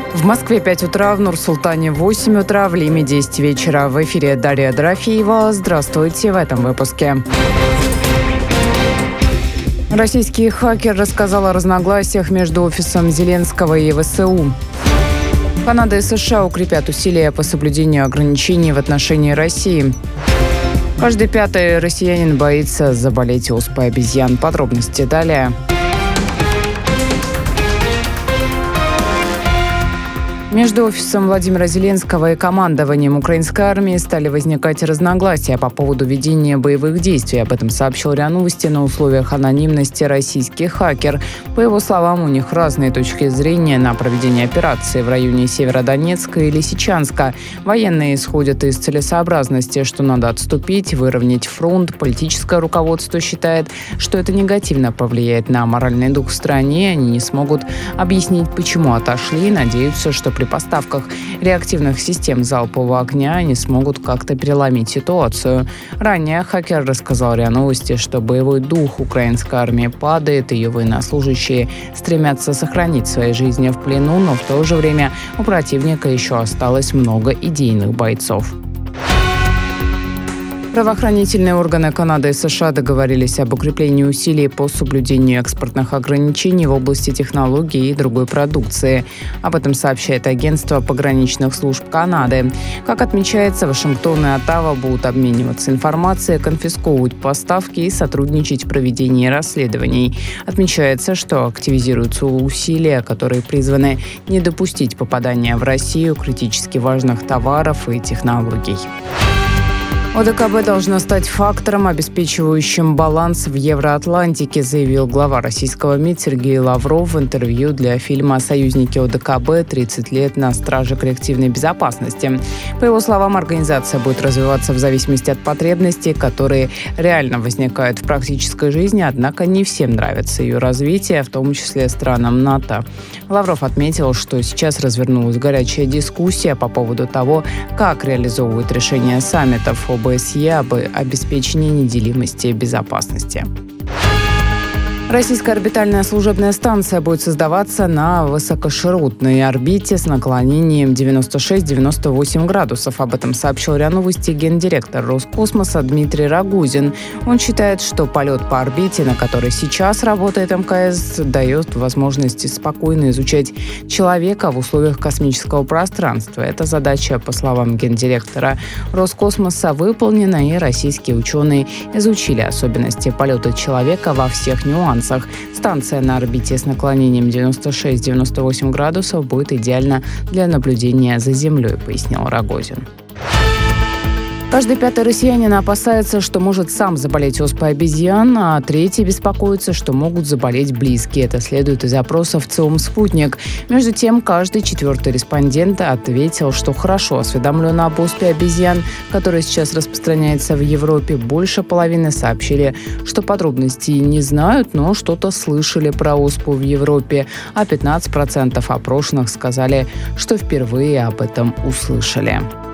В Москве 5 утра, в Нур-Султане 8 утра, в Лиме 10 вечера. В эфире Дарья Дорофеева. Здравствуйте в этом выпуске. Российский хакер рассказал о разногласиях между офисом Зеленского и ВСУ. Канада и США укрепят усилия по соблюдению ограничений в отношении России. Каждый пятый россиянин боится заболеть оспой обезьян. Подробности далее. Между офисом Владимира Зеленского и командованием украинской армии стали возникать разногласия по поводу ведения боевых действий. Об этом сообщил РИА Новости на условиях анонимности российский хакер. По его словам, у них разные точки зрения на проведение операции в районе Северодонецка и Лисичанска. Военные исходят из целесообразности, что надо отступить, выровнять фронт. Политическое руководство считает, что это негативно повлияет на моральный дух в стране. Они не смогут объяснить, почему отошли, и надеются, что при поставках реактивных систем залпового огня они смогут как-то переломить ситуацию. Ранее хакер рассказал РИА Новости, что боевой дух украинской армии падает, ее военнослужащие стремятся сохранить свои жизни в плену, но в то же время у противника еще осталось много идейных бойцов. Правоохранительные органы Канады и США договорились об укреплении усилий по соблюдению экспортных ограничений в области технологий и другой продукции. Об этом сообщает агентство пограничных служб Канады. Как отмечается, Вашингтон и Оттава будут обмениваться информацией, конфисковывать поставки и сотрудничать в проведении расследований. Отмечается, что активизируются усилия, которые призваны не допустить попадания в Россию критически важных товаров и технологий. ОДКБ должна стать фактором, обеспечивающим баланс в Евроатлантике, заявил глава российского МИД Сергей Лавров в интервью для фильма «Союзники ОДКБ. 30 лет на страже коллективной безопасности». По его словам, организация будет развиваться в зависимости от потребностей, которые реально возникают в практической жизни, однако не всем нравится ее развитие, в том числе странам НАТО. Лавров отметил, что сейчас развернулась горячая дискуссия по поводу того, как реализовывать решения саммитов ОБСЕ об обеспечении неделимости и безопасности. Российская орбитальная служебная станция будет создаваться на высокоширотной орбите с наклонением 96-98 градусов. Об этом сообщил РИА Новости гендиректор Роскосмоса Дмитрий Рогозин. Он считает, что полет по орбите, на которой сейчас работает МКС, дает возможность спокойно изучать человека в условиях космического пространства. Эта задача, по словам гендиректора Роскосмоса, выполнена, и российские ученые изучили особенности полета человека во всех нюансах. Станция на орбите с наклонением 96-98 градусов будет идеальна для наблюдения за Землей, пояснил Рогозин. Каждый пятый россиянин опасается, что может сам заболеть оспой обезьян, а третий беспокоится, что могут заболеть близкие. Это следует из опросов ЦИОМ «Спутник». Между тем, каждый четвертый респондент ответил, что хорошо осведомлен об оспе обезьян, которая сейчас распространяется в Европе. Больше половины сообщили, что подробностей не знают, но что-то слышали про оспу в Европе, а 15% опрошенных сказали, что впервые об этом услышали.